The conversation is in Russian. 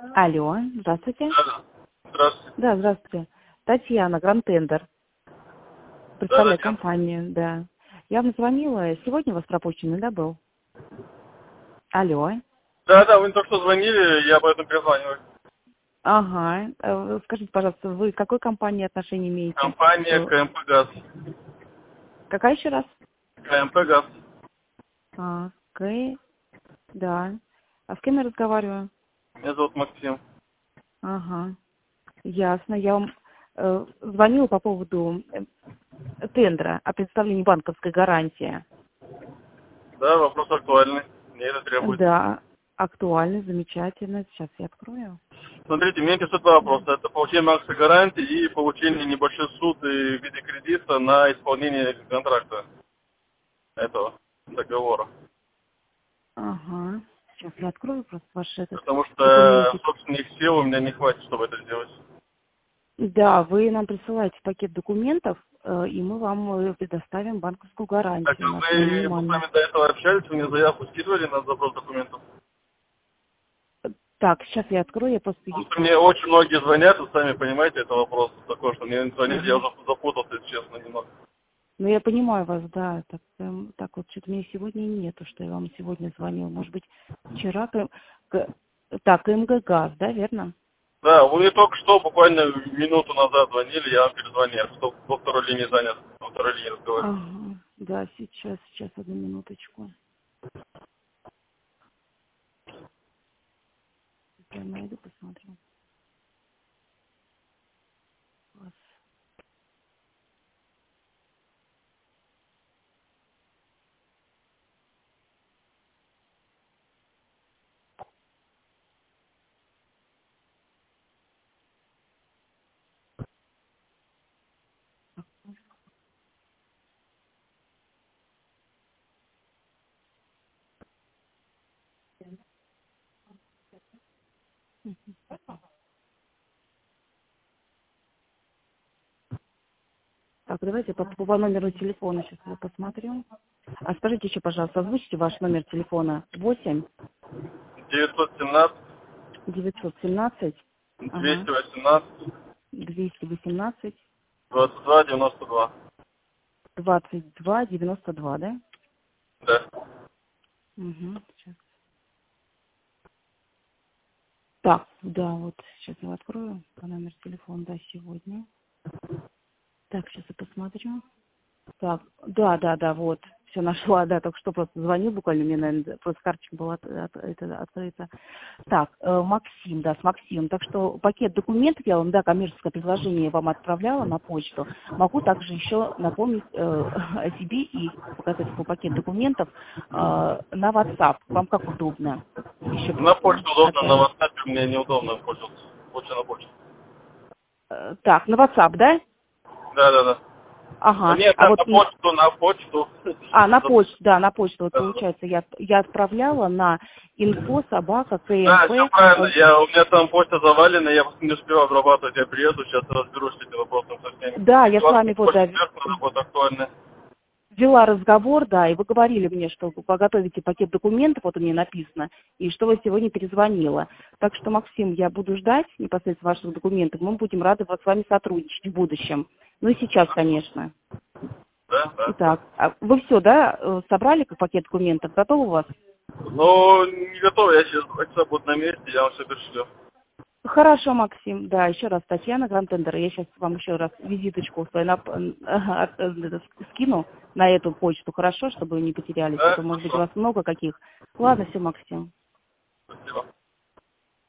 Алло, здравствуйте. Да, здравствуйте. Да, здравствуйте. Татьяна, Гранд-Тендер. Представляю компанию, да. Я вам звонила, сегодня у вас пропущенный, да, был? Алло. Да, вы только что звонили, я поэтому перезваниваю. Ага. Скажите, пожалуйста, вы к какой компании отношения имеете? Компания КМП ГАЗ. Какая еще раз? КМП ГАЗ. Да. А с кем я разговариваю? Меня зовут Максим. Ага. Ясно. Я вам звонила по поводу тендера о представлении банковской гарантии. Да, вопрос актуальный. Мне это требуется. Да, актуально, замечательно. Сейчас я открою. Смотрите, меня интересует два вопроса. Это получение банковской гарантии и получение небольших суд и в виде кредита на исполнение контракта этого договора. Ага. Сейчас я открою просто ваш этот Потому что документик. собственных сил у меня не хватит, чтобы это сделать. Да, вы нам присылаете пакет документов, и мы вам предоставим банковскую Так, гарантию на мы свое с внимание. вами до этого общались, вы мне заявку скидывали на запрос документов. Так, сейчас я открою, я просто... Потому что мне очень многие звонят, вы сами понимаете, это вопрос такой, что мне звонят, я Ага. уже запутался, если честно, немного. Ну, я понимаю вас, да. Так вот, что-то меня сегодня нету, что я вам сегодня звонила. Может быть, вчера... Так, КМГ ГАЗ, да, верно? Да, вы мне только что, буквально минуту назад звонили, я вам перезвонил, что во второй линии занят, во второй линии разговариваю. Ага. Да, сейчас, одну минуточку. Я найду, посмотрю. Вас. Так, давайте по номеру телефона сейчас я посмотрю. А скажите еще, пожалуйста, озвучите ваш номер телефона. 8 917 917 ага, 218 218 22 92. 22 92, да? Да. Угу, сейчас. Так, да, вот сейчас я открою по номеру телефона, да, сегодня. Так, сейчас я посмотрю. Так, да, вот, все нашла, да, только что просто звонил буквально, мне, наверное, просто карточка была открыта. Так, Максим, да, с Максимом. Так что пакет документов я вам, да, коммерческое предложение вам отправляла на почту. Могу также еще напомнить о себе и показать по пакет документов на WhatsApp. Вам как удобно? Еще На просто почту удобно, на отправить. WhatsApp мне неудобно пользоваться. Лучше на почту. Так, на WhatsApp, да? Да. Ага. Нет, А вот на почту. на почту, да, на почту. Вот Да. получается, я отправляла на info собака Да, КМП. все правильно. У меня там почта завалена, я просто не успел обрабатывать. Я приеду, сейчас разберусь с этим вопросом со всеми. Да, я У с вас вами вот, почта да, сверху будет актуальная. вела разговор, да, и вы говорили мне, что вы подготовите пакет документов, вот у меня написано, и что вы сегодня перезвонила. Так что, Максим, я буду ждать непосредственно ваших документов, мы будем рады с вами сотрудничать в будущем. Ну и сейчас, конечно. Да. Итак, вы все, да, собрали как пакет документов, готовы у вас? Но не готов, я сейчас 2 часа буду на месте, я вам все пришлю. Хорошо, Максим, да, еще раз Татьяна Гранд-Тендер, я сейчас вам еще раз визиточку свою скину на эту почту, хорошо, чтобы вы не потерялись, а Да, то, может быть, у хорошо. вас много каких. Ладно, все, Максим. Спасибо.